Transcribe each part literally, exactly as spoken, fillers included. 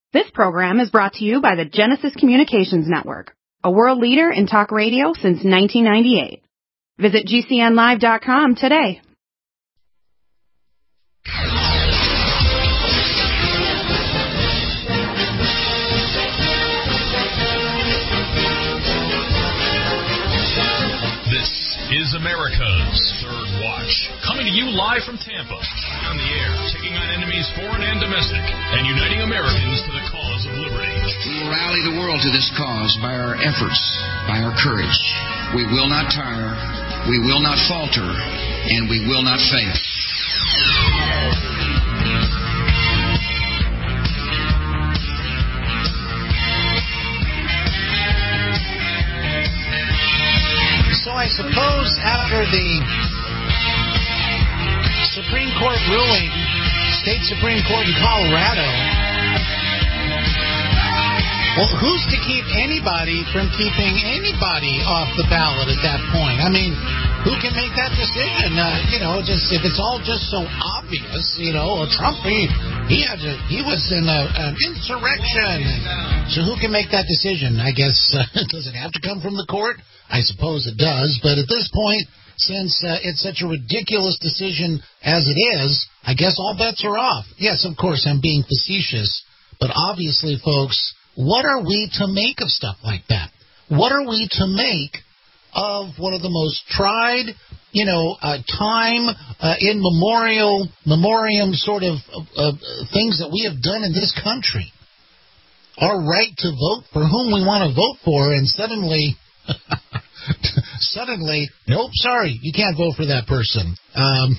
This program is brought to you by the Genesis Communications Network, a world leader in talk radio since nineteen ninety-eight. Visit G C N live dot com today. This is America's Third Watch, coming to you live from Tampa, on the air, taking on enemies foreign and domestic, and uniting Americans to the cause of liberty. We will rally the world to this cause by our efforts, by our courage. We will not tire, we will not falter, and we will not fail. So I suppose after the Supreme Court ruling, State Supreme Court in Colorado, well, who's to keep anybody from keeping anybody off the ballot at that point? I mean, who can make that decision? Uh, you know, just if it's all just so obvious, you know, Trump, he, he, had a, he was in a, an insurrection. So who can make that decision? I guess, uh, does it have to come from the court? I suppose it does, but at this point, since uh, it's such a ridiculous decision as it is, I guess all bets are off. Yes, of course, I'm being facetious, but obviously, folks, what are we to make of stuff like that? What are we to make of one of the most tried, you know, uh, time uh, in memorial, memoriam sort of uh, uh, things that we have done in this country? Our right to vote for whom we want to vote for, and suddenly... Suddenly, nope, sorry, you can't vote for that person. Um,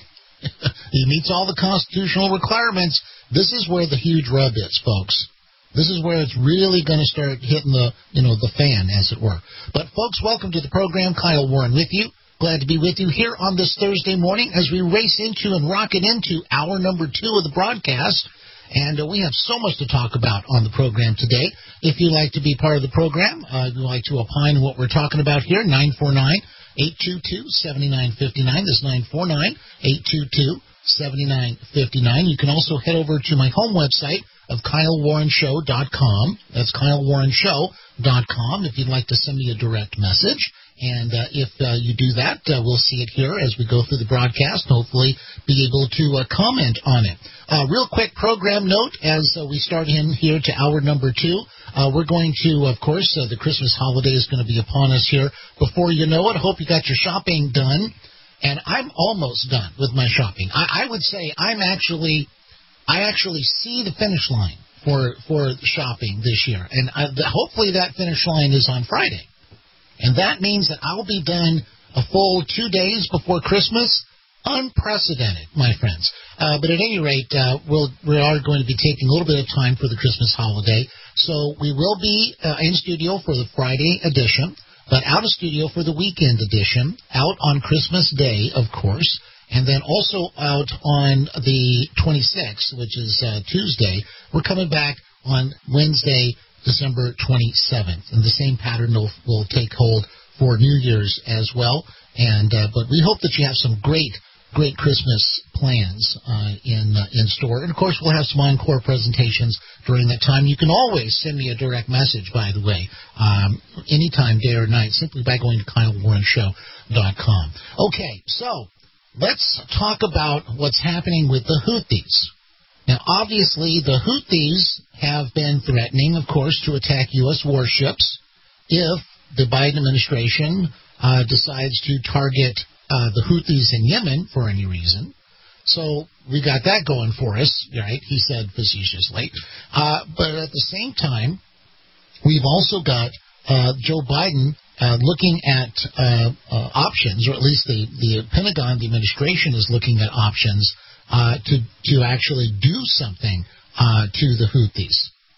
he meets all the constitutional requirements. This is where the huge rub is, folks. This is where it's really going to start hitting the, you know, the fan, as it were. But, folks, welcome to the program. Kyle Warren with you. Glad to be with you here on this Thursday morning as we race into and rocket into hour number two of the broadcast. And uh, we have so much to talk about on the program today. If you'd like to be part of the program, uh, if you'd like to opine on what we're talking about here, nine four nine, eight two two, seven nine five nine. That's nine four nine, eight two two, seven nine five nine. You can also head over to my home website of Kyle Warren Show dot com. That's Kyle Warren Show dot com if you'd like to send me a direct message. And uh, if uh, you do that, uh, we'll see it here as we go through the broadcast, hopefully be able to uh, comment on it. Uh, real quick program note as uh, we start in here to hour number two. Uh, we're going to, of course, uh, the Christmas holiday is going to be upon us here. Before you know it, I hope you got your shopping done. And I'm almost done with my shopping. I, I would say I'm actually, I actually see the finish line for, for shopping this year. And I, the, hopefully that finish line is on Friday. And that means that I'll be done a full two days before Christmas. Unprecedented, my friends. Uh, but at any rate, uh, we'll, we are going to be taking a little bit of time for the Christmas holiday. So we will be uh, in studio for the Friday edition, but out of studio for the weekend edition, out on Christmas Day, of course, and then also out on the twenty-sixth, which is uh, Tuesday. We're coming back on Wednesday, December twenty-seventh, and the same pattern will, will take hold for New Year's as well. And uh, but we hope that you have some great, great Christmas plans uh, in uh, in store. And of course, we'll have some encore presentations during that time. You can always send me a direct message, by the way, um, anytime, day or night, simply by going to Kyle Warren Show dot com. Okay, so let's talk about what's happening with the Houthis. Now, obviously, the Houthis have been threatening, of course, to attack U S warships if the Biden administration uh, decides to target uh, the Houthis in Yemen for any reason. So we got that going for us, right? He said facetiously. Uh, but at the same time, we've also got uh, Joe Biden uh, looking at uh, uh, options, or at least the, the Pentagon, the administration is looking at options Uh, to to actually do something uh, to the Houthis.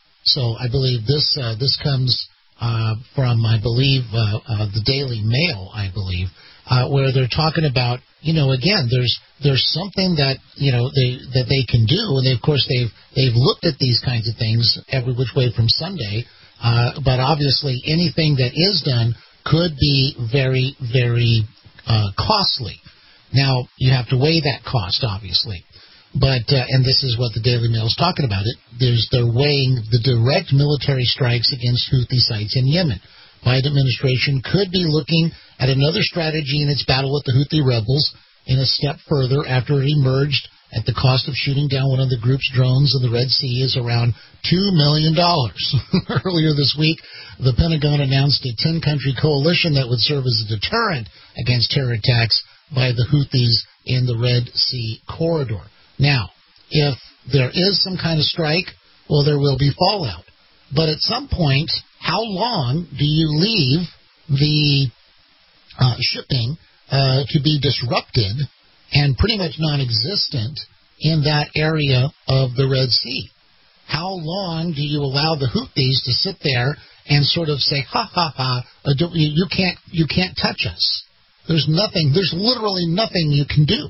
So I believe this uh, this comes uh, from, I believe, uh, uh, the Daily Mail, I believe, uh, where they're talking about, you know, again, there's there's something that, you know, they that they can do, and they, of course they've they've looked at these kinds of things every which way from Sunday, uh, but obviously anything that is done could be very, very uh, costly. Now, you have to weigh that cost, obviously. But, uh, and this is what the Daily Mail is talking about it, there's, they're weighing the direct military strikes against Houthi sites in Yemen. Biden administration could be looking at another strategy in its battle with the Houthi rebels in a step further after it emerged at the cost of shooting down one of the group's drones in the Red Sea is around two million dollars. Earlier this week, the Pentagon announced a ten-country coalition that would serve as a deterrent against terror attacks by the Houthis in the Red Sea corridor. Now, if there is some kind of strike, well, there will be fallout. But at some point, how long do you leave the uh, shipping uh, to be disrupted and pretty much non-existent in that area of the Red Sea? How long do you allow the Houthis to sit there and sort of say, ha, ha, ha, you can't, you can't touch us? There's nothing, there's literally nothing you can do.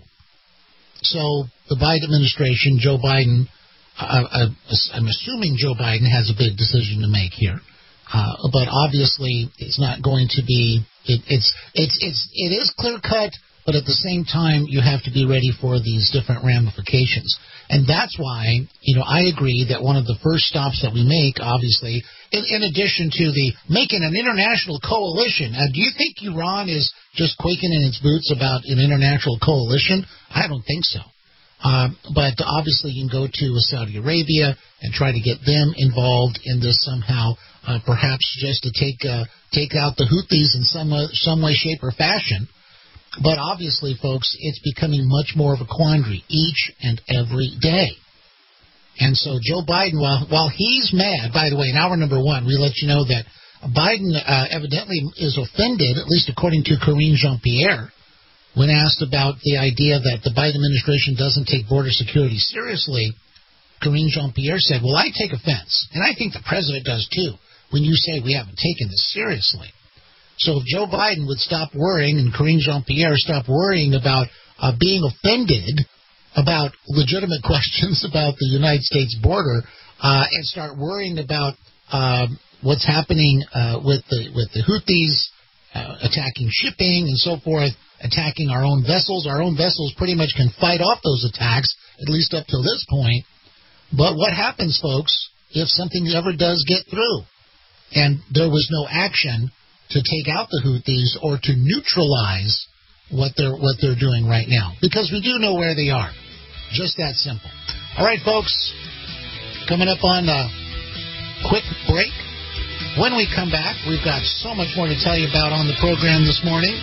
So the Biden administration, Joe Biden, uh, I'm assuming Joe Biden has a big decision to make here. Uh, but obviously it's not going to be, it, it's, it's, it's, it is clear cut, but at the same time you have to be ready for these different ramifications. And that's why, you know, I agree that one of the first stops that we make, obviously, in, in addition to the making an international coalition, uh, do you think Iran is just quaking in its boots about an international coalition? I don't think so. Uh, but obviously you can go to Saudi Arabia and try to get them involved in this somehow, uh, perhaps just to take uh, take out the Houthis in some uh, some way, shape, or fashion. But obviously, folks, it's becoming much more of a quandary each and every day. And so Joe Biden, while while he's mad, by the way, in hour number one, we let you know that Biden uh, evidently is offended, at least according to Karine Jean-Pierre, when asked about the idea that the Biden administration doesn't take border security seriously. Karine Jean-Pierre said, well, I take offense, and I think the president does too, when you say we haven't taken this seriously. So if Joe Biden would stop worrying and Karine Jean-Pierre stop worrying about uh, being offended about legitimate questions about the United States border uh, and start worrying about uh, what's happening uh, with the with the Houthis uh, attacking shipping and so forth, attacking our own vessels. Our own vessels pretty much can fight off those attacks, at least up to this point. But what happens, folks, if something ever does get through and there was no action to take out the Houthis or to neutralize what they're what they're doing right now? Because we do know where they are. Just that simple. All right, folks, coming up on a quick break. When we come back, we've got so much more to tell you about on the program this morning.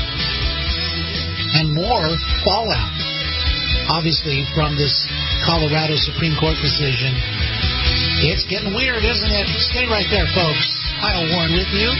And more fallout, obviously, from this Colorado Supreme Court decision. It's getting weird, isn't it? Stay right there, folks. Kyle Warren with you.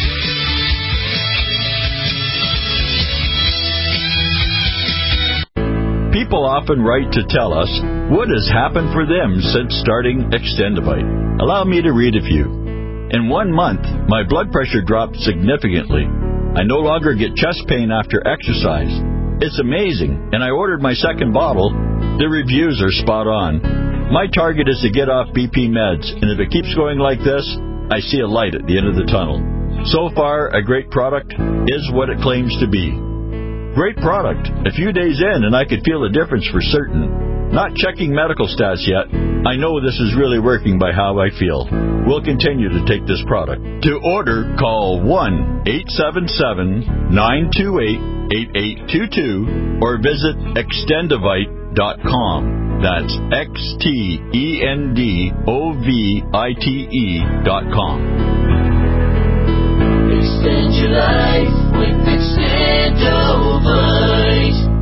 People often write to tell us what has happened for them since starting Extendivite. Allow me to read a few. In one month, my blood pressure dropped significantly. I no longer get chest pain after exercise. It's amazing, and I ordered my second bottle. The reviews are spot on. My target is to get off B P meds, and if it keeps going like this, I see a light at the end of the tunnel. So far, a great product is what it claims to be. Great product. A few days in, and I could feel a difference for certain. Not checking medical stats yet. I know this is really working by how I feel. We'll continue to take this product. To order, call one eight seven seven, nine two eight, eight eight two two or visit extendivite dot com. That's X T E N D O V I T E dot com. Extend your life with Extendivite.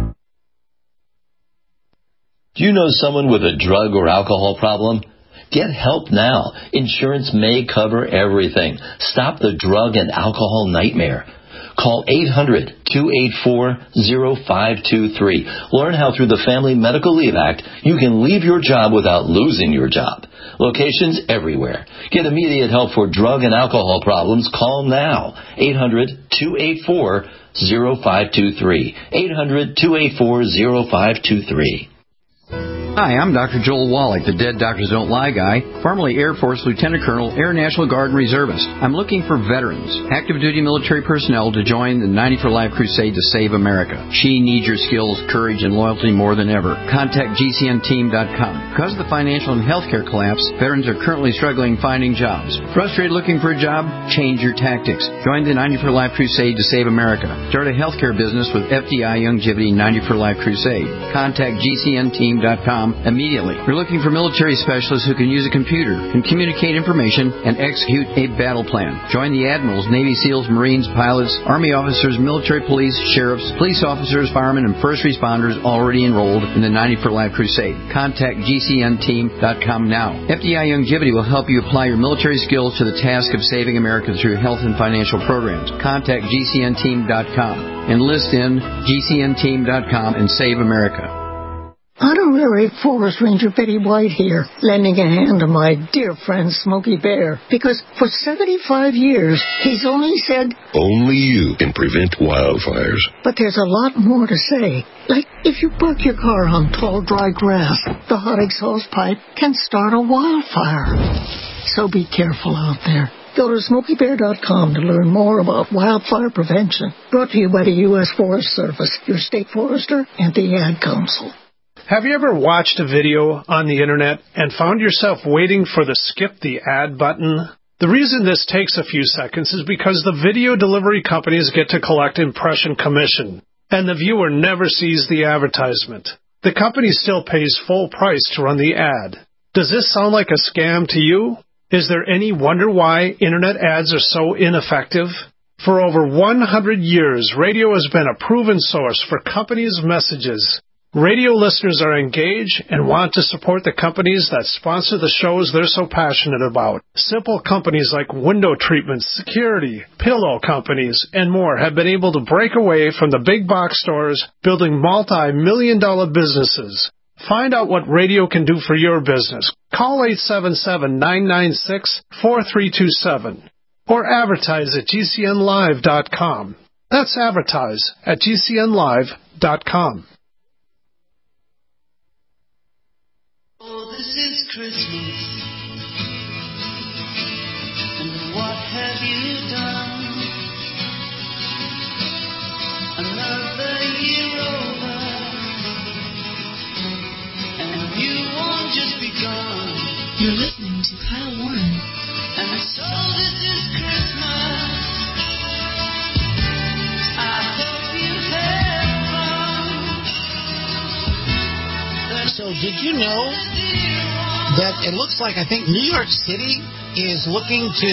Do you know someone with a drug or alcohol problem? Get help now. Insurance may cover everything. Stop the drug and alcohol nightmare. Call eight hundred, two eight four, zero five two three. Learn how through the Family Medical Leave Act you can leave your job without losing your job. Locations everywhere. Get immediate help for drug and alcohol problems. Call now. eight hundred, two eight four, zero five two three. eight hundred, two eight four, zero five two three. Hi, I'm Doctor Joel Wallach, the Dead Doctors Don't Lie guy, formerly Air Force Lieutenant Colonel, Air National Guard and Reservist. I'm looking for veterans, active duty military personnel to join the ninety for Life crusade to save America. She needs your skills, courage, and loyalty more than ever. Contact G C N team dot com. Because of the financial and healthcare collapse, veterans are currently struggling finding jobs. Frustrated looking for a job? Change your tactics. Join the ninety for Life crusade to save America. Start a healthcare business with F D I Longevity ninety for Life crusade. Contact G C N team dot com immediately. We're looking for military specialists who can use a computer, can communicate information, and execute a battle plan. Join the admirals, Navy SEALs, Marines, pilots, Army officers, military police, sheriffs, police officers, firemen, and first responders already enrolled in the ninety for Life crusade. Contact G C N team dot com now. F D I Longevity will help you apply your military skills to the task of saving America through health and financial programs. Contact G C N team dot com. Enlist in G C N team dot com and save America. Honorary Forest Ranger Betty White here, lending a hand to my dear friend Smokey Bear, because for seventy-five years, he's only said, only you can prevent wildfires. But there's a lot more to say. Like, if you park your car on tall, dry grass, the hot exhaust pipe can start a wildfire. So be careful out there. Go to smokey bear dot com to learn more about wildfire prevention. Brought to you by the U S Forest Service, your state forester, and the Ad Council. Have you ever watched a video on the internet and found yourself waiting for the skip the ad button? The reason this takes a few seconds is because the video delivery companies get to collect impression commission, and the viewer never sees the advertisement. The company still pays full price to run the ad. Does this sound like a scam to you? Is there any wonder why internet ads are so ineffective? For over one hundred years, radio has been a proven source for companies' messages. Radio listeners are engaged and want to support the companies that sponsor the shows they're so passionate about. Simple companies like window treatments, security, pillow companies, and more have been able to break away from the big box stores, building multi-million dollar businesses. Find out what radio can do for your business. Call eight seven seven, nine nine six, four three two seven or advertise at G C N live dot com. That's advertise at G C N live dot com. Oh, this is Christmas, and what have you done? Another year over, and you won't just be gone. You're listening to Kyle Warren. And so this is Christmas, I hope you have fun. So did you know that it looks like, I think New York City is looking to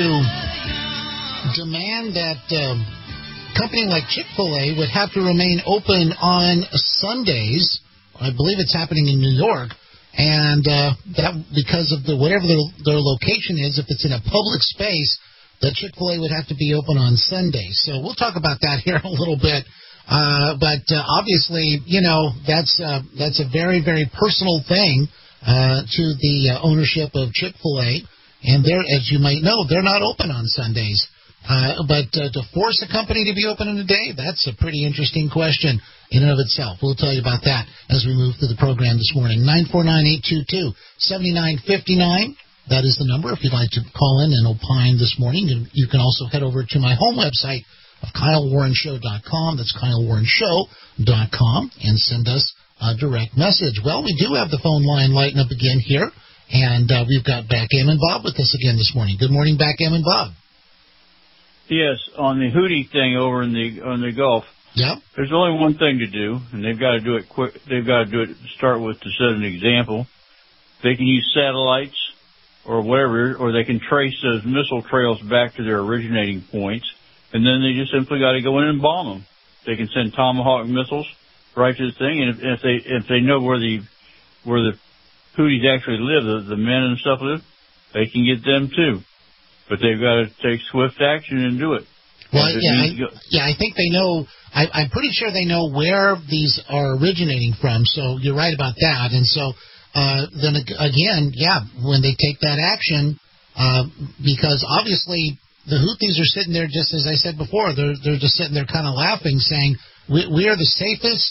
demand that um, a company like Chick-fil-A would have to remain open on Sundays. I believe it's happening in New York. And uh, that because of the whatever their, their location is, if it's in a public space, that Chick-fil-A would have to be open on Sundays. So we'll talk about that here in a little bit. Uh, but uh, obviously, you know, that's uh, that's a very, very personal thing uh, to the uh, ownership of Chick-fil-A. And they're, as you might know, they're not open on Sundays. Uh, but uh, to force a company to be open in a day, that's a pretty interesting question in and of itself. We'll tell you about that as we move through the program this morning. nine four nine, eight two two, seven nine five nine. That is the number if you'd like to call in and opine this morning. You, you can also head over to my home website of Kyle Warren Show dot com. That's Kyle Warren Show dot com, and send us a direct message. Well, we do have the phone line lighting up again here, and uh, we've got Backgammon Bob with us again this morning. Good morning, Backgammon Bob. Yes, on the Houthi thing over in the on the Gulf. Yep. There's only one thing to do, and they've got to do it quick. They've got to do it to start with to set an example. They can use satellites or whatever, or they can trace those missile trails back to their originating points, and then they just simply got to go in and bomb them. They can send Tomahawk missiles right to the thing, and if, if they if they know where the where the Houthis actually live, the, the men and stuff live, they can get them too. But they've got to take swift action and do it. Well, yeah, I, yeah, I think they know. I, I'm pretty sure they know where these are originating from. So you're right about that. And so uh, then again, yeah, when they take that action, uh, because obviously the Houthis are sitting there, just as I said before, they're they're just sitting there kind of laughing, saying we, we are the safest,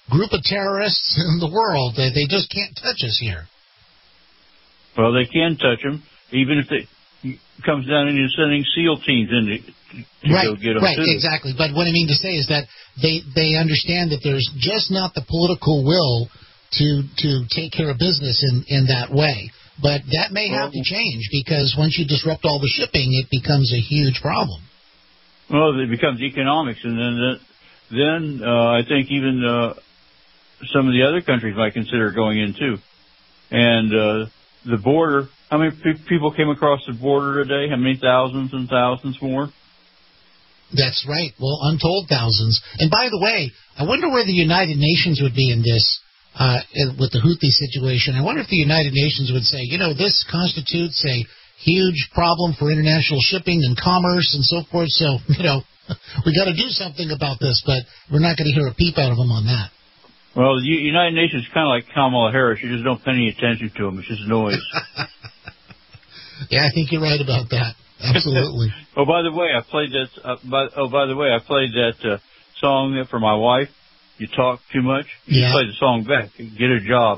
group of terrorists in the world. They, they just can't touch us here. Well, they can touch them, even if they it comes down into sending SEAL teams in to, to right, go get them right, too. exactly. But what I mean to say is that they they understand that there's just not the political will to to take care of business in, in that way. But that may have to change, because once you disrupt all the shipping, it becomes a huge problem. Well, it becomes economics, and then then uh, I think even uh, some of the other countries might consider going in too. And uh, the border. How many pe- people came across the border today? How many thousands and thousands more? That's right. Well, untold thousands. And by the way, I wonder where the United Nations would be in this, uh, with the Houthi situation. I wonder if the United Nations would say, you know, this constitutes a huge problem for international shipping and commerce and so forth. So, you know, we got to do something about this, but we're not going to hear a peep out of them on that. Well, the United Nations is kind of like Kamala Harris. You just don't pay any attention to them. It's just noise. Yeah, I think you're right about that. Absolutely. Oh, by the way, I played that. Uh, by, oh, by the way, I played that uh, song for my wife. You talk too much. You Yeah. play the song back. Get a job.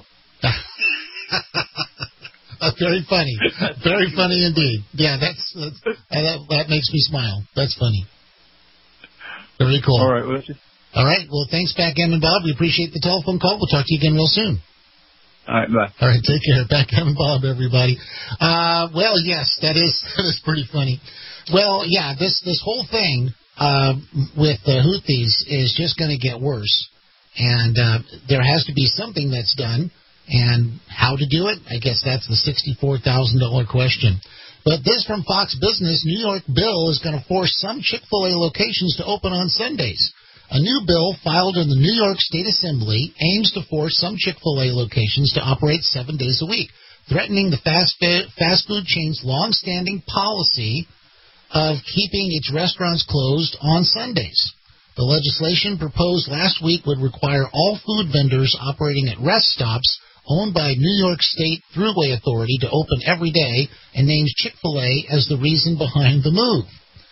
uh, very funny. Very funny indeed. Yeah, that's, that's uh, that, that makes me smile. That's funny. Very cool. All right. Well, All right. Well, thanks, Backgammon Bob. We appreciate the telephone call. We'll talk to you again real soon. All right, bye. All right, take care. Backgammon Bob, everybody. Uh, well, yes, that is that is pretty funny. Well, yeah, this this whole thing uh, with the Houthis is just going to get worse, and uh, there has to be something that's done. And how to do it? I guess that's the sixty-four thousand dollars question. But this from Fox Business: New York bill is going to force some Chick-fil-A locations to open on Sundays. A new bill filed in the New York State Assembly aims to force some Chick-fil-A locations to operate seven days a week, threatening the fast, fast food chain's long-standing policy of keeping its restaurants closed on Sundays. The legislation proposed last week would require all food vendors operating at rest stops owned by New York State Thruway Authority to open every day, and names Chick-fil-A as the reason behind the move.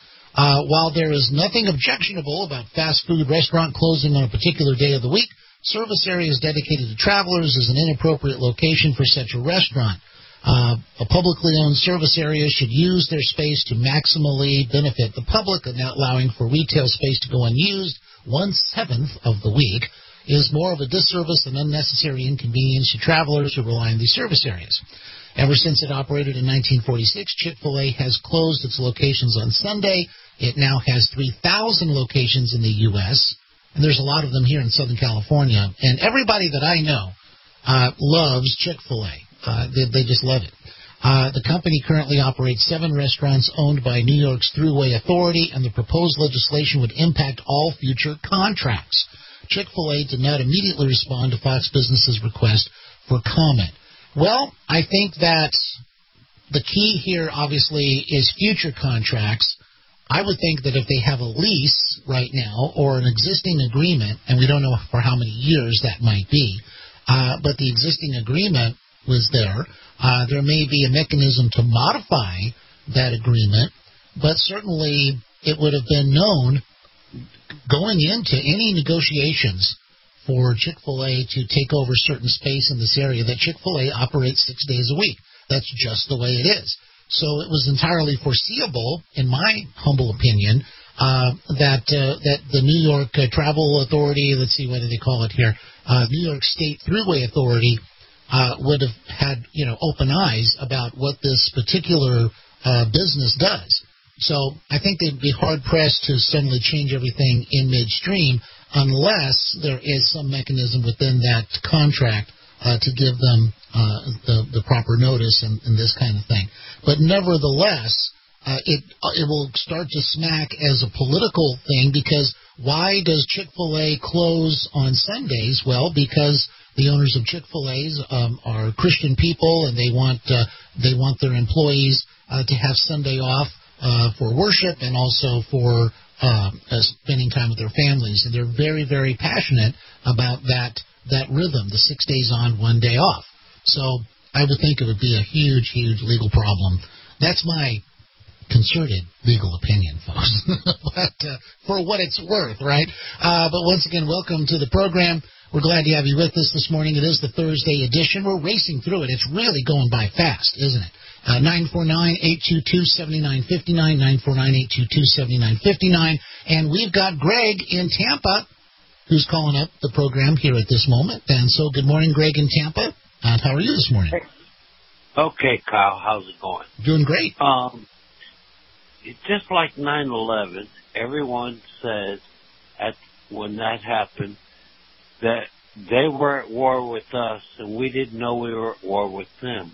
Uh, while there is nothing objectionable about fast food restaurant closing on a particular day of the week, service areas dedicated to travelers is an inappropriate location for such a restaurant. Uh, a publicly owned service area should use their space to maximally benefit the public, and not allowing for retail space to go unused one-seventh of the week is more of a disservice and unnecessary inconvenience to travelers who rely on these service areas. Ever since it operated in nineteen forty-six, Chick-fil-A has closed its locations on Sunday. It now has three thousand locations in the U S, and there's a lot of them here in Southern California. And everybody that I know uh, loves Chick-fil-A. Uh, they, they just love it. Uh, the company currently operates seven restaurants owned by New York's Thruway Authority, and the proposed legislation would impact all future contracts. Chick-fil-A did not immediately respond to Fox Business's request for comment. Well, I think that the key here, obviously, is future contracts. I would think that if they have a lease right now or an existing agreement, and we don't know for how many years that might be, uh, but the existing agreement was there, uh, there may be a mechanism to modify that agreement, but certainly it would have been known going into any negotiations for Chick-fil-A to take over certain space in this area that Chick-fil-A operates six days a week. That's just the way it is. So it was entirely foreseeable, in my humble opinion, uh, that uh, that the New York uh, Travel Authority, let's see, what do they call it here, uh, New York State Thruway Authority uh, would have had, you know, open eyes about what this particular uh, business does. So I think they'd be hard-pressed to suddenly change everything in midstream unless there is some mechanism within that contract uh, to give them uh, the, the proper notice and, and this kind of thing. But nevertheless, uh, it it will start to smack as a political thing, because why does Chick-fil-A close on Sundays? Well, because the owners of Chick-fil-A's um, are Christian people, and they want uh, they want their employees uh, to have Sunday off uh, for worship and also for Uh, uh, spending time with their families, and they're very, very passionate about that that rhythm, the six days on, one day off. So I would think it would be a huge, huge legal problem. That's my concerted legal opinion, folks. but uh, for what it's worth, right? Uh, but once again, welcome to the program. We're glad to have you with us this morning. It is the Thursday edition. We're racing through it. It's really going by fast, isn't it? Uh, nine four nine, eight two two, seven nine five nine, nine four nine, eight two two, seven nine five nine. And we've got Greg in Tampa who's calling up the program here at this moment. And so good morning, Greg in Tampa. Uh, how are you this morning? Okay, Kyle, how's it going? Doing great. Um, just like nine eleven, everyone says at when that happened that they were at war with us and we didn't know we were at war with them.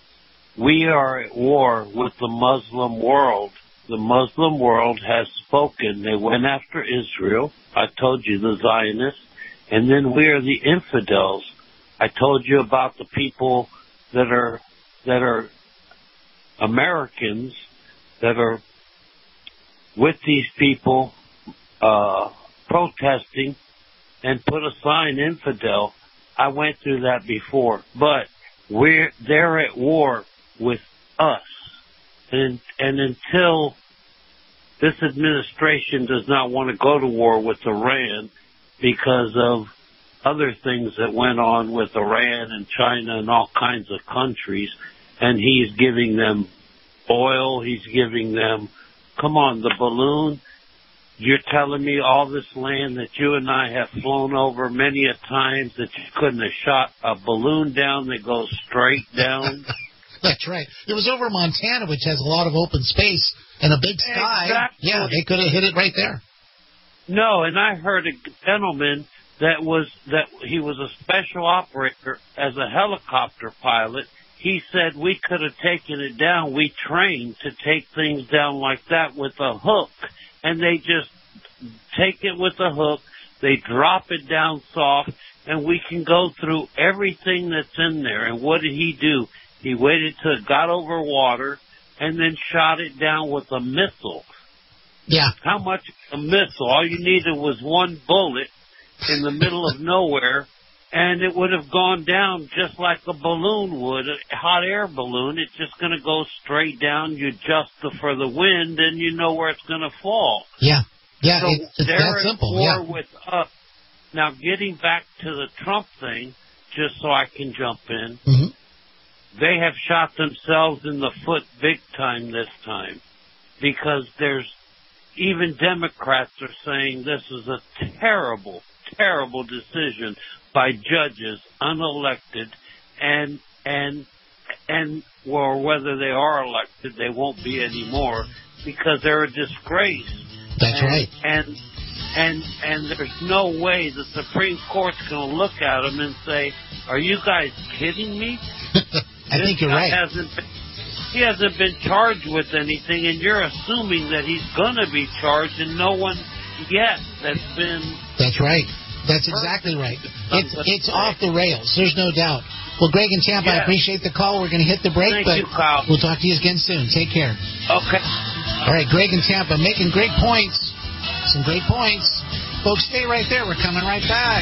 We are at war with the Muslim world. The Muslim world has spoken. They went after Israel. I told you, the Zionists. And then we are the infidels. I told you about the people that are that are Americans that are with these people uh, protesting and put a sign, infidel. I went through that before. But we're they're at war with us. And, and until this administration does not want to go to war with Iran because of other things that went on with Iran and China and all kinds of countries, and he's giving them oil, he's giving them, come on, the balloon, you're telling me all this land that you and I have flown over many a times that you couldn't have shot a balloon down that goes straight down? That's right. It was over Montana, which has a lot of open space and a big sky. Exactly. Yeah, they could have hit it right there. No, and I heard a gentleman that was that he was a special operator as a helicopter pilot. He said we could have taken it down. We trained to take things down like that with a hook, and they just take it with a hook. They drop it down soft, and we can go through everything that's in there. And what did he do? He waited till it got over water and then shot it down with a missile. Yeah. How much a missile? All you needed was one bullet in the middle of nowhere, and it would have gone down just like a balloon would, a hot air balloon. It's just going to go straight down. You adjust the, for the wind, and you know where it's going to fall. Yeah. Yeah, so it's, it's they're that simple. At war Yeah. with us. Now, getting back to the Trump thing, just so I can jump in, mm-hmm. They have shot themselves in the foot big time this time, because there's even Democrats are saying this is a terrible, terrible decision by judges, unelected, and and and or whether they are elected, they won't be anymore because they're a disgrace. That's and, right. And and and there's no way the Supreme Court's going to look at them and say, "Are you guys kidding me?" I this think you're guy right. Hasn't been, he hasn't been charged with anything, and you're assuming that he's going to be charged, and no one yet that's been. That's right. That's exactly right. It's it's off the rails. There's no doubt. Well, Greg in Tampa, Yeah. I appreciate the call. We're going to hit the break, Thank but you, Kyle. we'll talk to you again soon. Take care. Okay. All right, Greg in Tampa making great points. Some great points. Folks, stay right there. We're coming right back.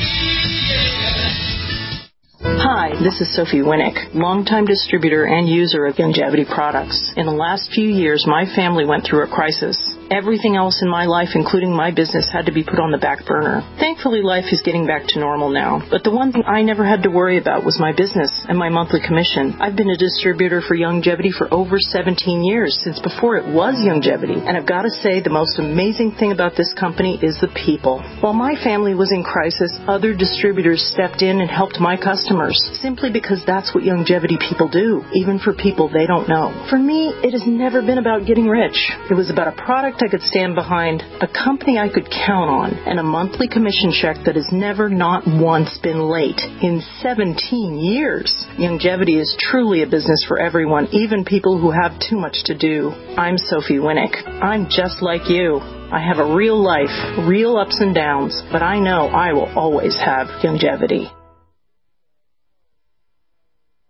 Hi, this is Sophie Winnick, longtime distributor and user of Youngevity products. In the last few years, my family went through a crisis. Everything else in my life, including my business, had to be put on the back burner. Thankfully, life is getting back to normal now. But the one thing I never had to worry about was my business and my monthly commission. I've been a distributor for Youngevity for over seventeen years, since before it was Youngevity. And I've got to say, the most amazing thing about this company is the people. While my family was in crisis, other distributors stepped in and helped my customers, simply because that's what Youngevity people do, even for people they don't know. For me, it has never been about getting rich. It was about a product I could stand behind, a company I could count on, and a monthly commission check that has never, not once, been late in seventeen years. Youngevity is truly a business for everyone, even people who have too much to do. I'm Sophie Winnick. I'm just like you. I have a real life, real ups and downs, but I know I will always have Youngevity.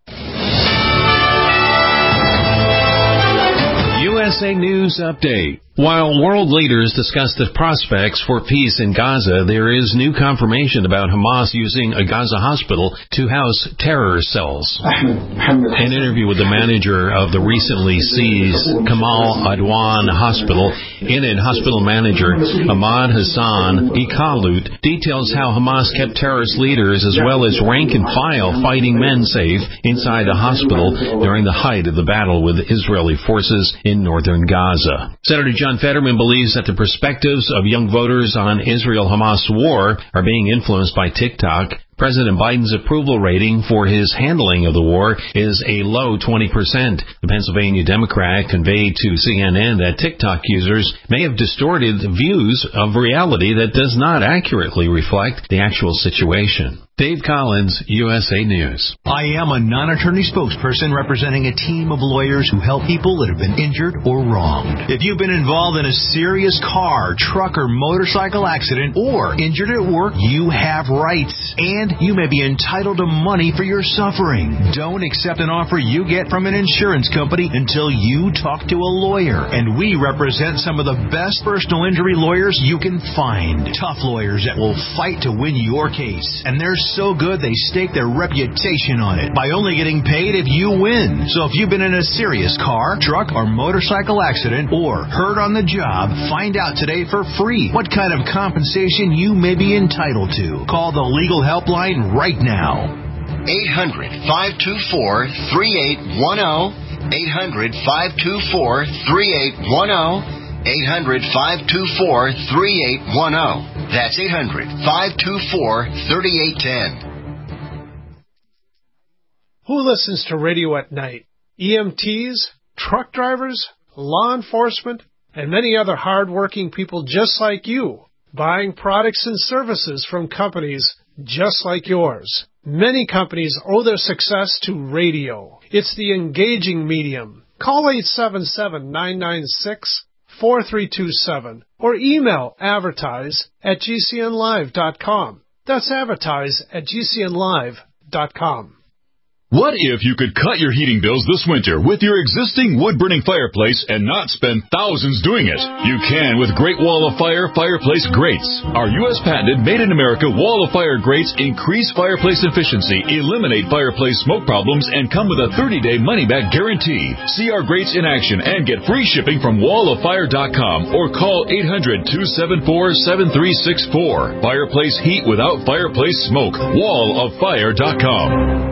U S A News Update While world leaders discuss the prospects for peace in Gaza, there is new confirmation about Hamas using a Gaza hospital to house terror cells. An interview with the manager of the recently seized Kamal Adwan Hospital, in it, hospital manager Ahmad Hassan Ikalut details how Hamas kept terrorist leaders as well as rank-and-file fighting men safe inside the hospital during the height of the battle with Israeli forces in northern Gaza. Senator John John Fetterman believes that the perspectives of young voters on Israel-Hamas war are being influenced by TikTok. President Biden's approval rating for his handling of the war is a low twenty percent. The Pennsylvania Democrat conveyed to C N N that TikTok users may have distorted views of reality that does not accurately reflect the actual situation. Dave Collins, U S A News. I am a non-attorney spokesperson representing a team of lawyers who help people that have been injured or wronged. If you've been involved in a serious car, truck, or motorcycle accident or injured at work, you have rights, and you may be entitled to money for your suffering. Don't accept an offer you get from an insurance company until you talk to a lawyer. And we represent some of the best personal injury lawyers you can find. Tough lawyers that will fight to win your case. And they're so good they stake their reputation on it by only getting paid if you win. So if you've been in a serious car, truck, or motorcycle accident or hurt on the job, find out today for free what kind of compensation you may be entitled to. Call the legal helpline right now. eight hundred, five two four, three eight one zero. eight hundred, five two four, three eight one zero. eight hundred, five two four, three eight one zero. That's eight hundred, five two four, three eight one zero. Who listens to radio at night? E M Ts, truck drivers, law enforcement, and many other hard-working people just like you, buying products and services from companies just like yours. Many companies owe their success to radio. It's the engaging medium. Call eight seven seven, nine nine six, four three two seven or email advertise at g c n live dot com. That's advertise at g c n live dot com. What if you could cut your heating bills this winter with your existing wood-burning fireplace and not spend thousands doing it? You can with Great Wall of Fire fireplace grates. Our U S patented made-in-America Wall of Fire grates increase fireplace efficiency, eliminate fireplace smoke problems, and come with a thirty-day money-back guarantee. See our grates in action and get free shipping from wall of fire dot com or call eight hundred, two seven four, seven three six four. Fireplace heat without fireplace smoke. wall of fire dot com.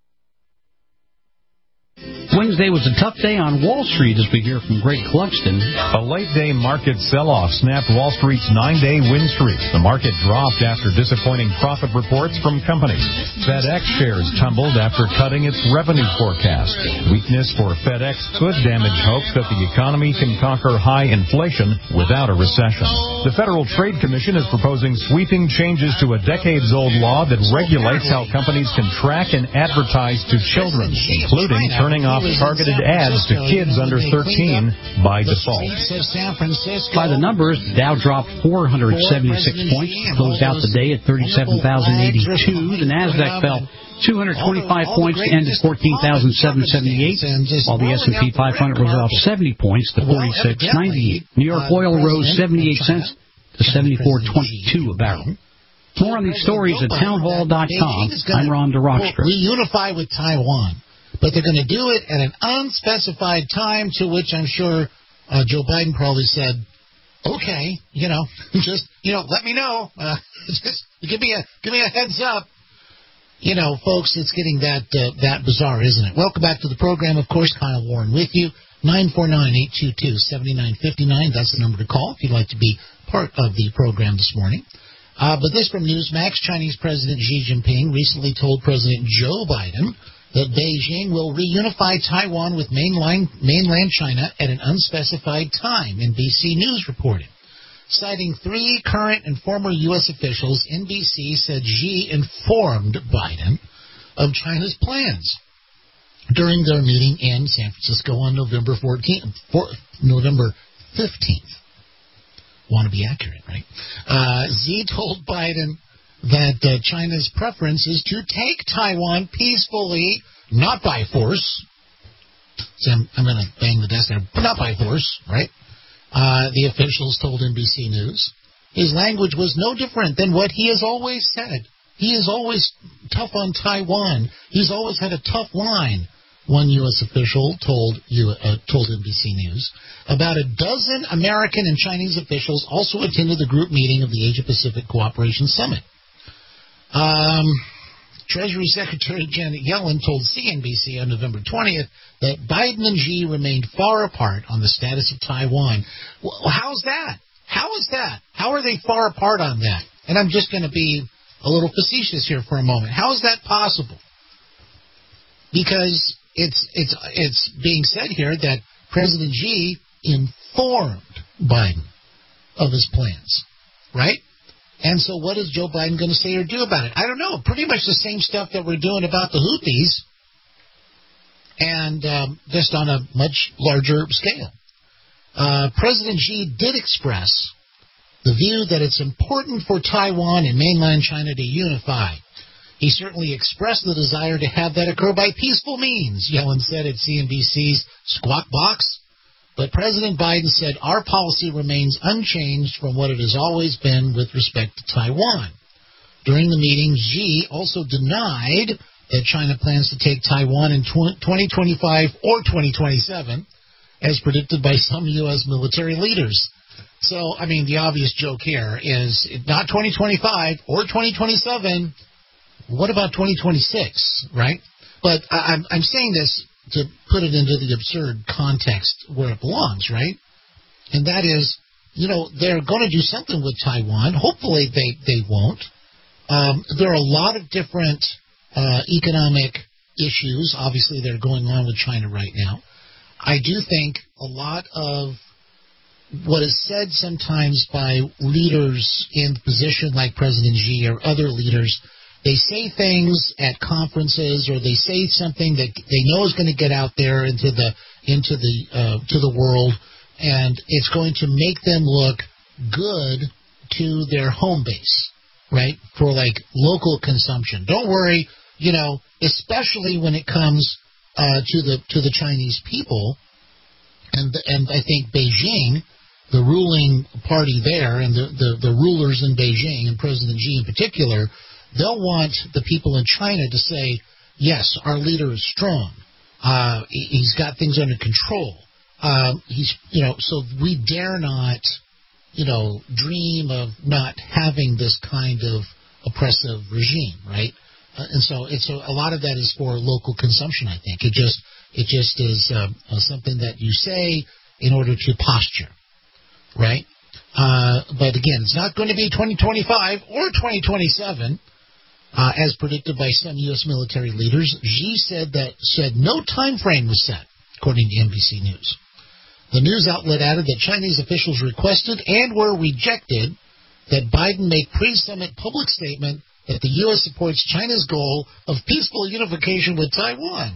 Wednesday was a tough day on Wall Street, as we hear from Greg Clugston. A late-day market sell-off snapped Wall Street's nine-day win streak. The market dropped after disappointing profit reports from companies. FedEx shares tumbled after cutting its revenue forecast. Weakness for FedEx could damage hopes that the economy can conquer high inflation without a recession. The Federal Trade Commission is proposing sweeping changes to a decades-old law that regulates how companies can track and advertise to children, including turning off targeted ads to kids under thirteen by default. By the numbers, the Dow dropped four hundred seventy-six points, closed out the day at thirty-seven thousand eighty-two. The Nasdaq fell two hundred twenty-five points to end at fourteen thousand seven hundred seventy-eight, while the S and P five hundred was off seventy points to forty-six ninety-eight. New York oil rose seventy-eight cents to seventy-four twenty-two a barrel. More on these stories at townhall dot com. I'm Ron DeRockstra. We unify with Taiwan, but they're going to do it at an unspecified time, to which I'm sure uh, Joe Biden probably said, okay, you know, just, you know, let me know. Uh, just give me a give me a heads up. You know, folks, it's getting that uh, that bizarre, isn't it? Welcome back to the program. Of course, Kyle Warren with you. nine four nine, eight two two, seven nine five nine. That's the number to call if you'd like to be part of the program this morning. Uh, but this from Newsmax. Chinese President Xi Jinping recently told President Joe Biden that Beijing will reunify Taiwan with mainland, mainland China at an unspecified time, N B C News reported. Citing three current and former U S officials, N B C said Xi informed Biden of China's plans during their meeting in San Francisco on November fourteenth, November fifteenth. Want to be accurate, right? Uh, Xi told Biden that uh, China's preference is to take Taiwan peacefully, not by force. See, I'm, I'm going to bang the desk there, but not by force, right? uh, the officials told N B C News. His language was no different than what he has always said. He is always tough on Taiwan. He's always had a tough line, one U S official told you, uh, told N B C News. About a dozen American and Chinese officials also attended the group meeting of the Asia-Pacific Cooperation Summit. Um, Treasury Secretary Janet Yellen told C N B C on November twentieth that Biden and Xi remained far apart on the status of Taiwan. Well, how's that? How is that? How are they far apart on that? And I'm just going to be a little facetious here for a moment. How is that possible? Because it's it's it's being said here that President Xi informed Biden of his plans, right? And so what is Joe Biden going to say or do about it? I don't know. Pretty much the same stuff that we're doing about the Houthis, and um, just on a much larger scale. Uh, President Xi did express the view that it's important for Taiwan and mainland China to unify. He certainly expressed the desire to have that occur by peaceful means, Yellen said at C N B C's Squawk Box. But President Biden said our policy remains unchanged from what it has always been with respect to Taiwan. During the meeting, Xi also denied that China plans to take Taiwan in twenty twenty-five or twenty twenty-seven, as predicted by some U S military leaders. So, I mean, the obvious joke here is not twenty twenty-five or twenty twenty-seven. What about twenty twenty-six, right? But I'm, I'm saying this to put it into the absurd context where it belongs, right? And that is, you know, they're going to do something with Taiwan. Hopefully they, they won't. Um, there are a lot of different uh, economic issues, obviously, that are going on with China right now. I do think a lot of what is said sometimes by leaders in the position like President Xi or other leaders, they say things at conferences or they say something that they know is going to get out there into the into the uh, to the world, and it's going to make them look good to their home base, right? For like local consumption. Don't worry, you know, especially when it comes uh, to the to the Chinese people, and and I think Beijing, the ruling party there, and the, the, the rulers in Beijing, and President Xi in particular, they'll want the people in China to say, yes, our leader is strong. Uh, he's got things under control. Um, he's, you know, so we dare not, you know, dream of not having this kind of oppressive regime, right? Uh, and so it's a, a lot of that is for local consumption. I think it just it just is uh, uh, something that you say in order to posture, right? Uh, but again, it's not going to be twenty twenty-five or twenty twenty-seven. Uh, as predicted by some U S military leaders. Xi said that said no time frame was set, according to N B C News. The news outlet added that Chinese officials requested and were rejected that Biden make pre-summit public statement that the U S supports China's goal of peaceful unification with Taiwan.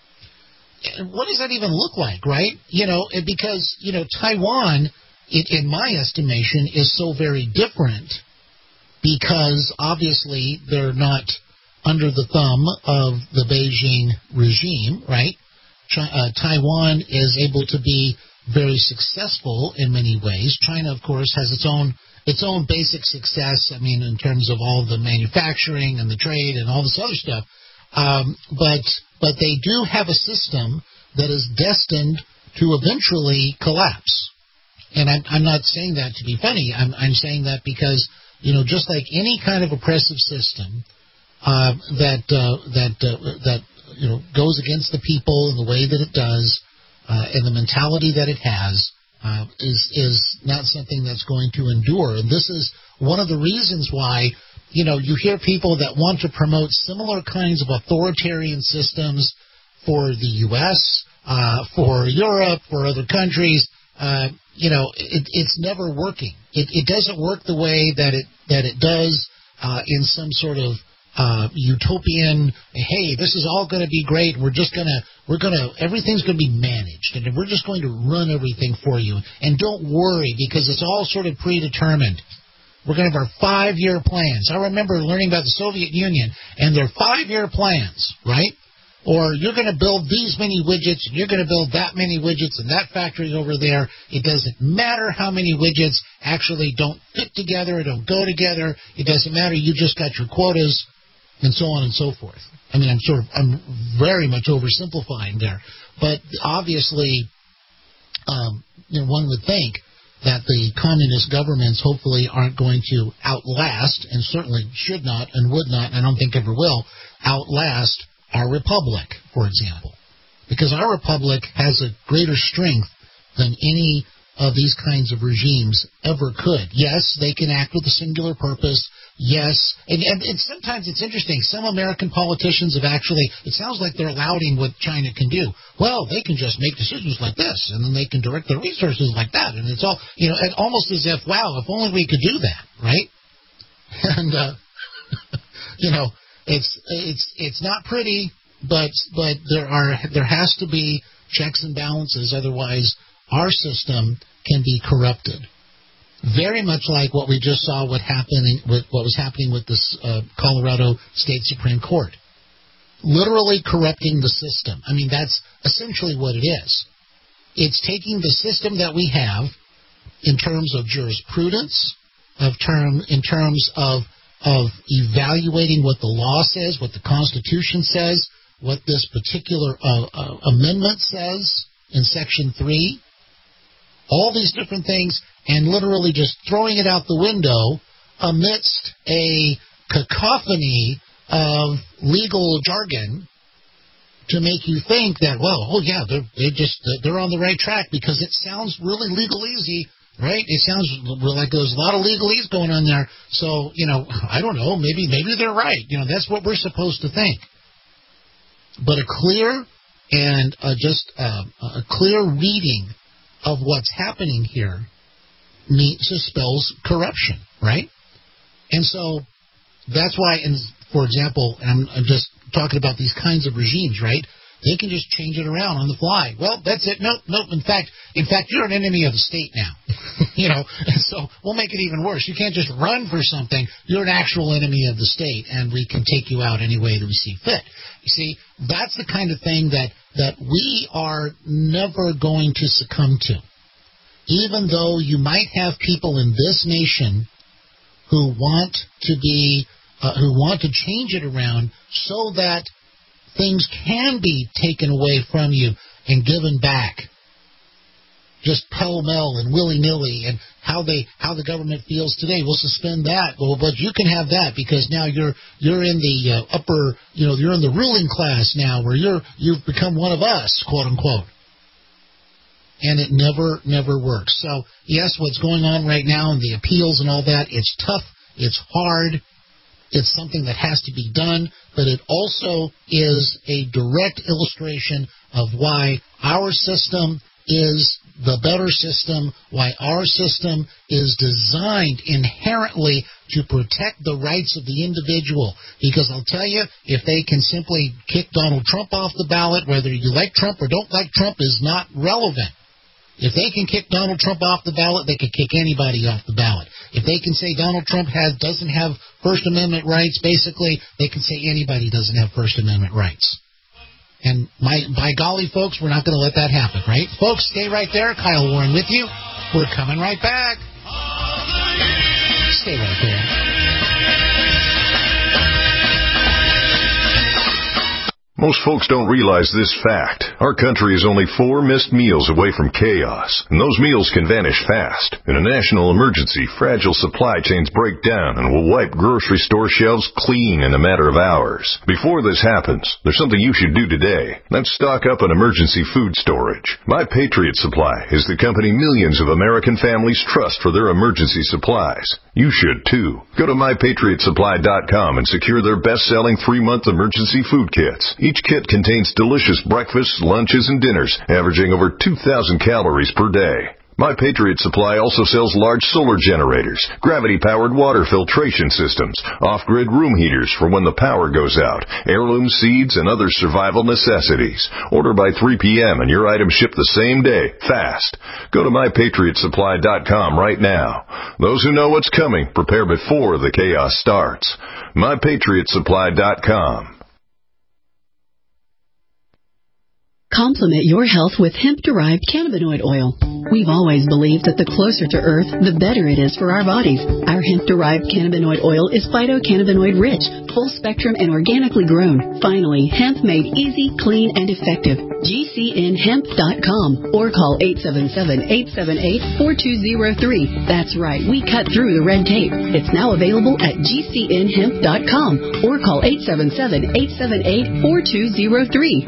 What does that even look like, right? You know, because, you know, Taiwan, it, in my estimation, is so very different because obviously they're not under the thumb of the Beijing regime, right? China, uh, Taiwan is able to be very successful in many ways. China, of course, has its own its own basic success, I mean, in terms of all the manufacturing and the trade and all this other stuff. Um, but but they do have a system that is destined to eventually collapse. And I'm, I'm not saying that to be funny. I'm, I'm saying that because, you know, just like any kind of oppressive system uh, that uh, that uh, that you know goes against the people in the way that it does, uh, and the mentality that it has, uh, is is not something that's going to endure. And this is one of the reasons why, you know, you hear people that want to promote similar kinds of authoritarian systems for the U S, uh, for Europe, for other countries. Uh, you know, it, it's never working. It, it doesn't work the way that it that it does uh, in some sort of uh, utopian. Hey, this is all going to be great. We're just gonna we're gonna everything's going to be managed, and we're just going to run everything for you. And don't worry, because it's all sort of predetermined. We're going to have our five-year plans. I remember learning about the Soviet Union and their five-year plans, right? Or you're going to build these many widgets, and you're going to build that many widgets in that factory over there. It doesn't matter how many widgets actually don't fit together, don't go together. It doesn't matter. You just got your quotas, and so on and so forth. I mean, I'm sort of, I'm very much oversimplifying there. But obviously, um, you know, one would think that the communist governments hopefully aren't going to outlast, and certainly should not and would not, and I don't think ever will, outlast our republic, for example. Because our republic has a greater strength than any of these kinds of regimes ever could. Yes, they can act with a singular purpose. Yes, and, and, and sometimes it's interesting. Some American politicians have actually, it sounds like they're lauding what China can do. Well, they can just make decisions like this, and then they can direct their resources like that, and it's all, you know, almost as if, wow, if only we could do that, right? And, uh, you know, it's it's it's not pretty, but but there are there has to be checks and balances, otherwise our system can be corrupted. Very much like what we just saw what happening with what was happening with this uh, Colorado State Supreme Court. Literally corrupting the system. I mean, that's essentially what it is. It's taking the system that we have in terms of jurisprudence, of term in terms of of evaluating what the law says, what the Constitution says, what this particular uh, uh, amendment says in Section three, all these different things, and literally just throwing it out the window amidst a cacophony of legal jargon to make you think that, well, oh yeah, they're they just they're on the right track because it sounds really legalese, right? It sounds like there's a lot of legalese going on there. So, you know, I don't know, maybe maybe they're right. You know, that's what we're supposed to think. But a clear and uh, just uh, a clear reading of what's happening here means spells corruption, right? And so that's why, and for example, and I'm, I'm just talking about these kinds of regimes, right? They can just change it around on the fly. Well, that's it. Nope, nope. In fact, in fact, you're an enemy of the state now. you know, and so we'll make it even worse. You can't just run for something. You're an actual enemy of the state, and we can take you out any way that we see fit. You see, that's the kind of thing that, that we are never going to succumb to. Even though you might have people in this nation who want to be, uh, who want to change it around so that things can be taken away from you and given back, just pell-mell and willy-nilly, and how they how the government feels today. We'll suspend that, well, but you can have that because now you're you're in the uh, upper, you know, you're in the ruling class now, where you're you've become one of us, quote unquote. And it never, never works. So, yes, what's going on right now and the appeals and all that, it's tough, it's hard, it's something that has to be done, but it also is a direct illustration of why our system is the better system, why our system is designed inherently to protect the rights of the individual. Because I'll tell you, if they can simply kick Donald Trump off the ballot, whether you like Trump or don't like Trump is not relevant. If they can kick Donald Trump off the ballot, they can kick anybody off the ballot. If they can say Donald Trump has doesn't have First Amendment rights, basically, they can say anybody doesn't have First Amendment rights. And my, by golly, folks, we're not going to let that happen, right? Folks, stay right there. Kyle Warren with you. We're coming right back. Stay right there. Most folks don't realize this fact. Our country is only four missed meals away from chaos, and those meals can vanish fast. In a national emergency, fragile supply chains break down and will wipe grocery store shelves clean in a matter of hours. Before this happens, there's something you should do today. That's stock up on emergency food storage. My Patriot Supply is the company millions of American families trust for their emergency supplies. You should, too. Go to my patriot supply dot com and secure their best-selling three-month emergency food kits. Each kit contains delicious breakfasts, lunches, and dinners, averaging over two thousand calories per day. My Patriot Supply also sells large solar generators, gravity-powered water filtration systems, off-grid room heaters for when the power goes out, heirloom seeds, and other survival necessities. Order by three p.m. and your items ship the same day, fast. Go to my patriot supply dot com right now. Those who know what's coming prepare before the chaos starts. my patriot supply dot com. Complement your health with hemp-derived cannabinoid oil. We've always believed that the closer to Earth, the better it is for our bodies. Our hemp-derived cannabinoid oil is phytocannabinoid rich, full spectrum, and organically grown. Finally, hemp made easy, clean, and effective. G C N hemp dot com or call eight seven seven, eight seven eight, four two zero three. That's right, we cut through the red tape. It's now available at G C N hemp dot com or call eight seven seven, eight seven eight, four two zero three.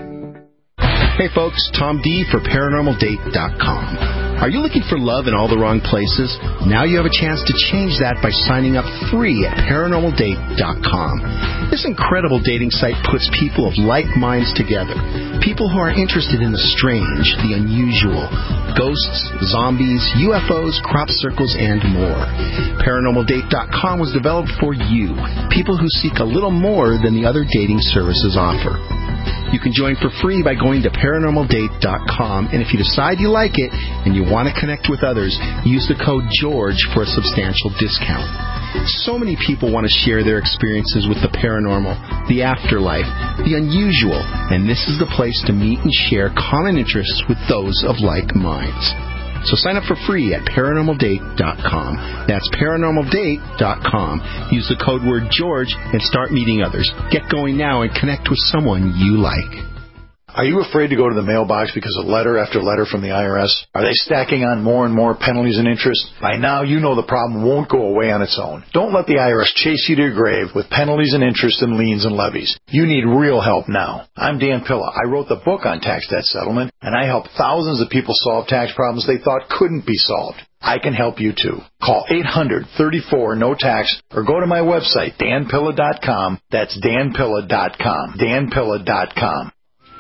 Hey folks, Tom D for paranormal date dot com. Are you looking for love in all the wrong places? Now you have a chance to change that by signing up free at paranormal date dot com. This incredible dating site puts people of like minds together. People who are interested in the strange, the unusual, ghosts, zombies, U F Os, crop circles, and more. paranormal date dot com was developed for you, people who seek a little more than the other dating services offer. You can join for free by going to paranormal date dot com, and if you decide you like it and you want to connect with others, use the code GEORGE for a substantial discount. So many people want to share their experiences with the paranormal, the afterlife, the unusual, and this is the place to meet and share common interests with those of like minds. So sign up for free at paranormal date dot com. That's paranormal date dot com. Use the code word George and start meeting others. Get going now and connect with someone you like. Are you afraid to go to the mailbox because of letter after letter from the I R S? Are they stacking on more and more penalties and interest? By now, you know the problem won't go away on its own. Don't let the I R S chase you to your grave with penalties and interest and liens and levies. You need real help now. I'm Dan Pilla. I wrote the book on tax debt settlement, and I help thousands of people solve tax problems they thought couldn't be solved. I can help you too. Call eight hundred, thirty-four, no tax or go to my website, dan pilla dot com. That's dan pilla dot com. dan pilla dot com.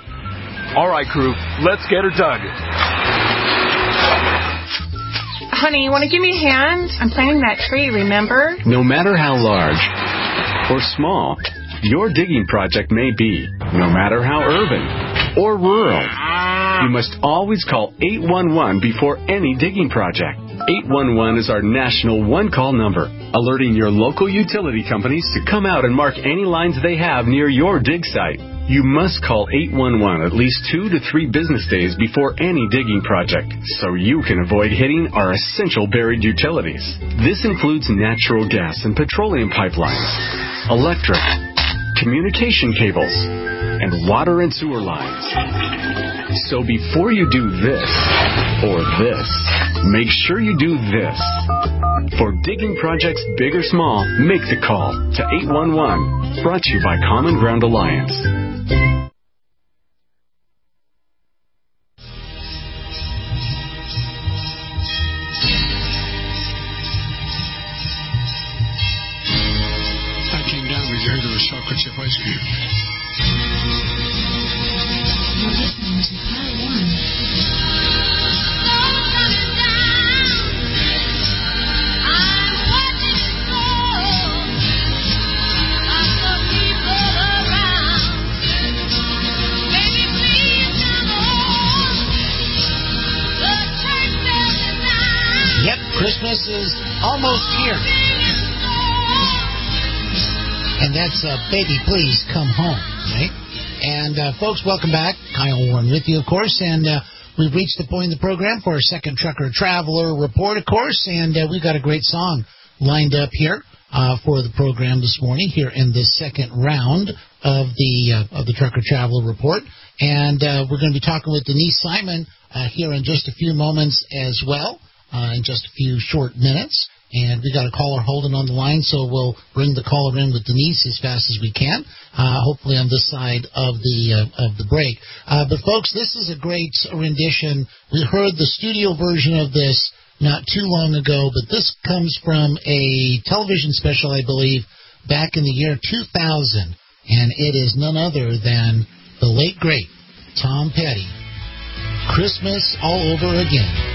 All right, crew, let's get her dug. Honey, you want to give me a hand? I'm planting that tree, remember? No matter how large or small your digging project may be, no matter how urban or rural, you must always call eight one one before any digging project. eight one one is our national one-call number, alerting your local utility companies to come out and mark any lines they have near your dig site. You must call eight one one at least two to three business days before any digging project, so you can avoid hitting our essential buried utilities. This includes natural gas and petroleum pipelines, electric, communication cables, and water and sewer lines. So before you do this or this, make sure you do this. For digging projects big or small, make the call to eight one one. Brought to you by Common Ground Alliance. I came down because I heard there was chocolate chip ice cream. You're listening to Pile One. Yep, Christmas is almost here. And that's uh, Baby Please Come Home, right? And, uh, folks, welcome back. Kyle Warren with you, of course. And uh, we've reached the point in the program for our second Trucker Traveler Report, of course. And uh, we've got a great song lined up here uh, for the program this morning here in the second round of the uh, of the Trucker Traveler Report. And uh, we're going to be talking with Denise Simon uh, here in just a few moments as well, uh, in just a few short minutes. And we got a caller holding on the line, so we'll bring the caller in with Denise as fast as we can, uh, hopefully on this side of the uh, of the break. Uh, but, folks, this is a great rendition. We heard the studio version of this not too long ago, but this comes from a television special, I believe, back in the year two thousand, and it is none other than the late, great Tom Petty. Christmas All Over Again.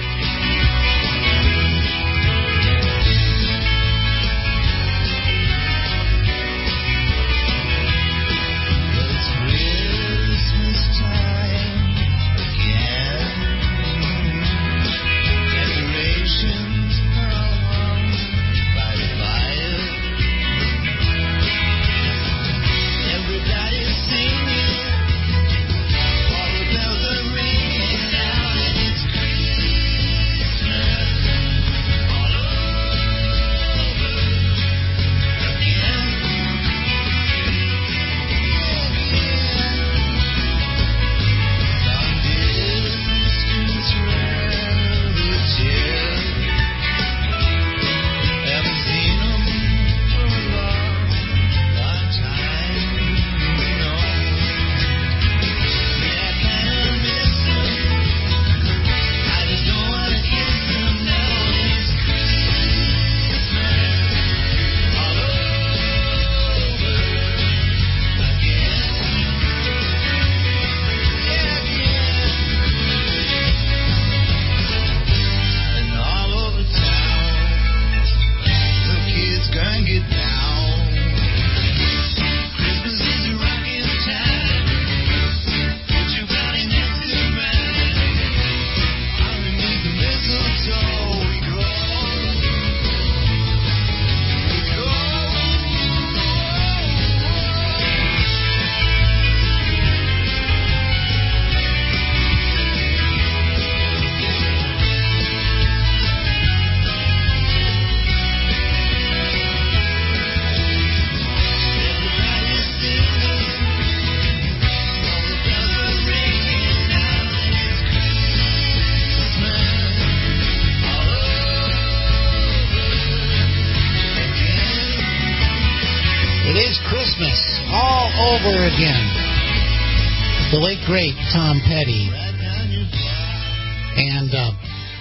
Everybody's singing, all the bells are traveler again. The late, great Tom Petty. And uh,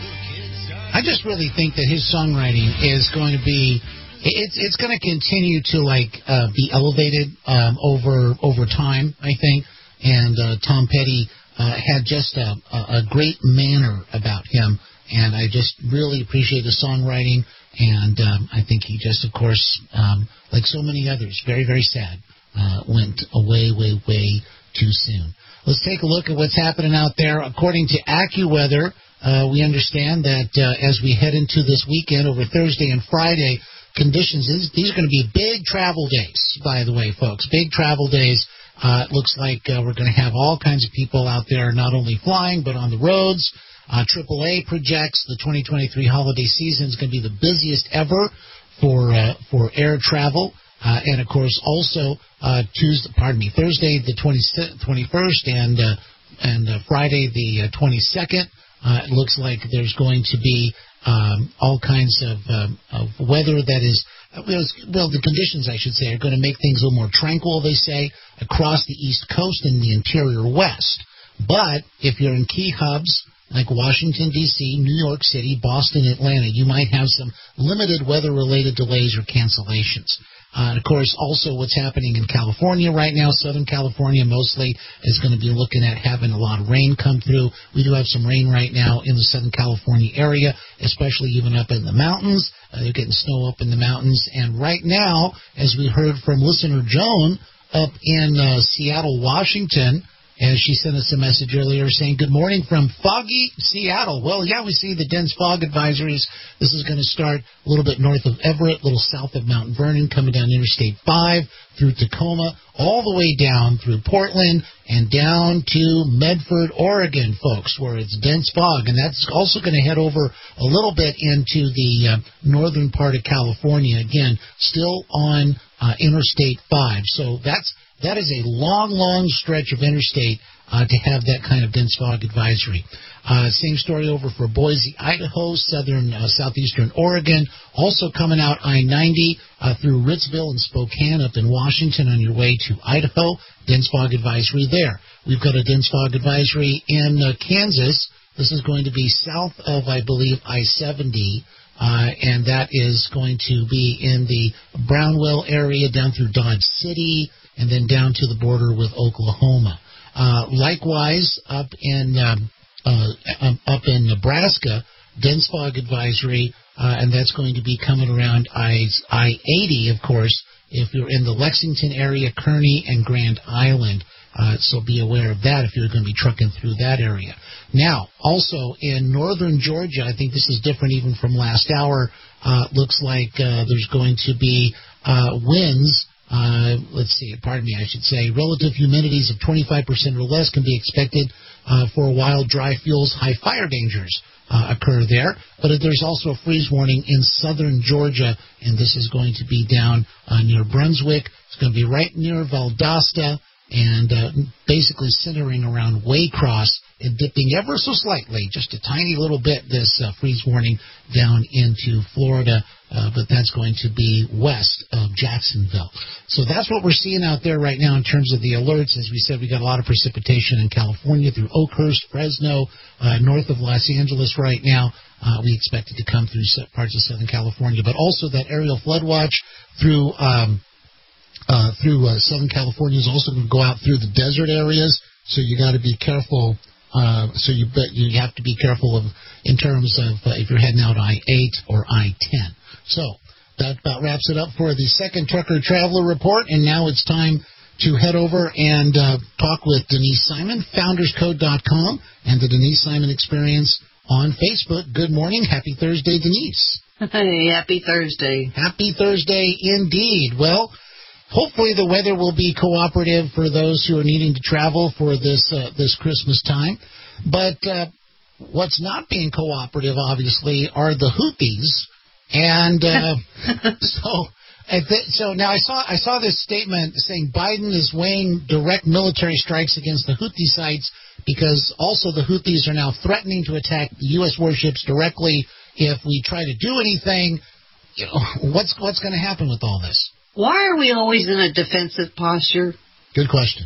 I just really think that his songwriting is going to be, it's it's going to continue to, like, uh, be elevated um, over over time, I think. And uh, Tom Petty uh, had just a, a great manner about him. And I just really appreciate his songwriting. And um, I think he just, of course, um, like so many others, very, very sad, uh, went away, way, way too soon. Let's take a look at what's happening out there. According to AccuWeather, uh, we understand that uh, as we head into this weekend over Thursday and Friday, conditions, these are going to be big travel days, by the way, folks, big travel days. Uh, it looks like uh, we're going to have all kinds of people out there not only flying but on the roads. Uh, triple A projects the twenty twenty-three holiday season is going to be the busiest ever for uh, for air travel. Uh, and, of course, also uh, Tuesday, pardon me, Thursday the twenty-first and uh, and uh, Friday the uh, twenty-second. Uh, it looks like there's going to be um, all kinds of, um, of weather that is, well, the conditions, I should say, are going to make things a little more tranquil, they say, across the East Coast and the interior West. But if you're in key hubs like Washington, D C, New York City, Boston, Atlanta, you might have some limited weather-related delays or cancellations. Uh, and, of course, also what's happening in California right now, Southern California mostly, is going to be looking at having a lot of rain come through. We do have some rain right now in the Southern California area, especially even up in the mountains. Uh, they're getting snow up in the mountains. And right now, as we heard from listener Joan up in uh, Seattle, Washington, and she sent us a message earlier saying, good morning from foggy Seattle. Well, yeah, we see the dense fog advisories. This is going to start a little bit north of Everett, a little south of Mount Vernon, coming down Interstate five through Tacoma, all the way down through Portland and down to Medford, Oregon, folks, where it's dense fog. And that's also going to head over a little bit into the uh, northern part of California. Again, still on uh, Interstate five. So that's That is a long, long stretch of interstate uh, to have that kind of dense fog advisory. Uh, same story over for Boise, Idaho, southern, uh, southeastern Oregon. Also coming out I ninety uh, through Ritzville and Spokane up in Washington on your way to Idaho. Dense fog advisory there. We've got a dense fog advisory in uh, Kansas. This is going to be south of, I believe, I seventy. Uh, and that is going to be in the Brownwell area down through Dodge City, and then down to the border with Oklahoma. Uh, likewise, up in um, uh, um, up in Nebraska, dense fog advisory, uh, and that's going to be coming around I eighty, of course, if you're in the Lexington area, Kearney, and Grand Island. Uh, so be aware of that if you're going to be trucking through that area. Now, also in northern Georgia, I think this is different even from last hour. Uh, looks like uh, there's going to be uh, winds. Uh, let's see, pardon me, I should say, relative humidities of twenty-five percent or less can be expected uh, for a while. Dry fuels, high fire dangers uh, occur there. But there's also a freeze warning in southern Georgia, and this is going to be down uh, near Brunswick. It's going to be right near Valdosta and uh, basically centering around Waycross and dipping ever so slightly, just a tiny little bit, this uh, freeze warning down into Florida. Uh, but that's going to be west of Jacksonville. So that's what we're seeing out there right now in terms of the alerts. As we said, we got a lot of precipitation in California through Oakhurst, Fresno, uh, north of Los Angeles right now. Uh, we expect it to come through parts of Southern California, but also that aerial flood watch through um, uh, through uh, Southern California is also going to go out through the desert areas. So you got to be careful. Uh, so you bet you have to be careful of in terms of uh, if you're heading out I eight or I ten. So that about wraps it up for the second Trucker Traveler Report, and now it's time to head over and uh, talk with Denise Simon, founders code dot com, and the Denise Simon Experience on Facebook. Good morning. Happy Thursday, Denise. Hey, happy Thursday. Happy Thursday indeed. Well, hopefully the weather will be cooperative for those who are needing to travel for this uh, this Christmas time. But uh, what's not being cooperative, obviously, are the Houthis. And uh, so, so now I saw I saw this statement saying Biden is weighing direct military strikes against the Houthi sites because also the Houthis are now threatening to attack the U S warships directly if we try to do anything. You know, what's what's going to happen with all this? Why are we always in a defensive posture? Good question.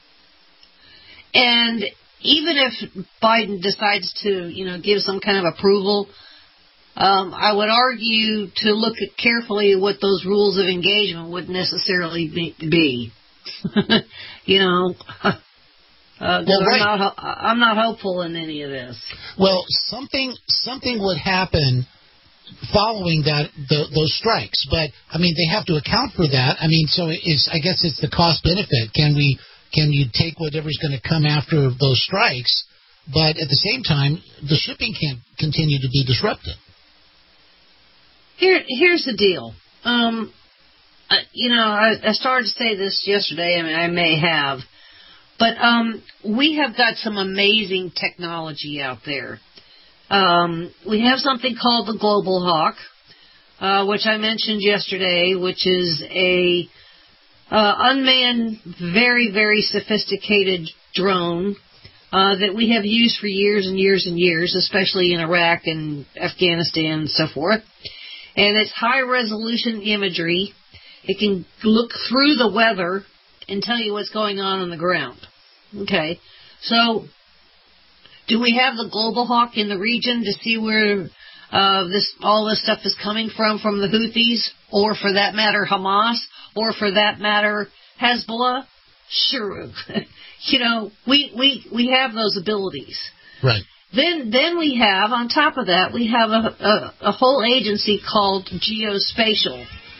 And even if Biden decides to, you know, give some kind of approval, um, I would argue to look at carefully at what those rules of engagement would necessarily be. you know, uh, well, I'm, right. not, I'm not hopeful in any of this. Well, something something would happen following that the, those strikes, but I mean they have to account for that. I mean, so it's I guess it's the cost benefit. Can we can you take whatever's going to come after those strikes, but at the same time the shipping can't continue to be disrupted. Here, here's the deal. Um, uh, you know, I, I started to say this yesterday. I mean, I may have, but um, we have got some amazing technology out there. Um, we have something called the Global Hawk, uh, which I mentioned yesterday, which is a uh, unmanned, very, very sophisticated drone uh, that we have used for years and years and years, especially in Iraq and Afghanistan and so forth. And it's high-resolution imagery. It can look through the weather and tell you what's going on on the ground. Okay, so do we have the Global Hawk in the region to see where uh, this all this stuff is coming from, from the Houthis, or for that matter, Hamas, or for that matter, Hezbollah? Sure. you know, we, we, we have those abilities. Right. Then then we have, on top of that, we have a, a, a whole agency called Geospatial.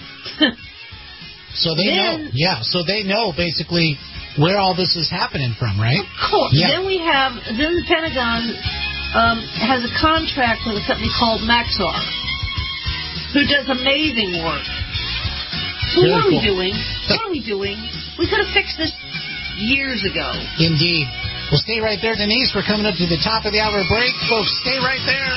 so they then, know, yeah, so they know basically where all this is happening from, right? Of course. Yeah. Then we have, then the Pentagon um, has a contract with a company called Maxar, who does amazing work. So Very what are cool. we doing? What are we doing? We could have fixed this years ago. Indeed. Well, stay right there, Denise. We're coming up to the top of the hour break. Folks, stay right there.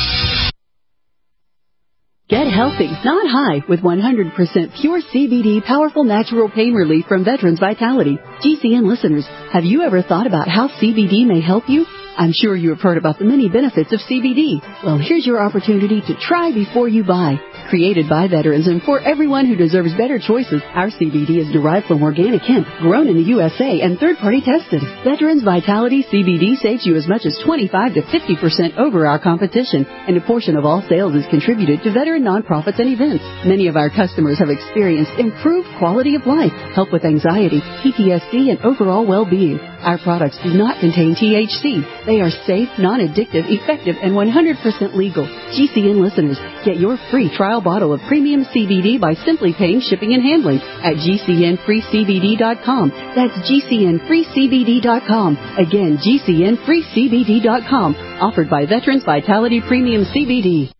Get healthy, not high, with one hundred percent pure C B D powerful natural pain relief from Veterans Vitality. G C N listeners, have you ever thought about how C B D may help you? I'm sure you have heard about the many benefits of C B D. Well, here's your opportunity to try before you buy. Created by veterans and for everyone who deserves better choices, our C B D is derived from organic hemp, grown in the U S A, and third-party tested. Veterans Vitality C B D saves you as much as twenty-five to fifty percent over our competition, and a portion of all sales is contributed to veteran nonprofits and events. Many of our customers have experienced improved quality of life, help with anxiety, P T S D, and overall well-being. Our products do not contain T H C. They are safe, non-addictive, effective, and one hundred percent legal. G C N listeners, get your free trial bottle of premium C B D by simply paying shipping and handling at G C N free C B D dot com. That's G C N free C B D dot com. Again, G C N free C B D dot com. Offered by Veterans Vitality Premium C B D.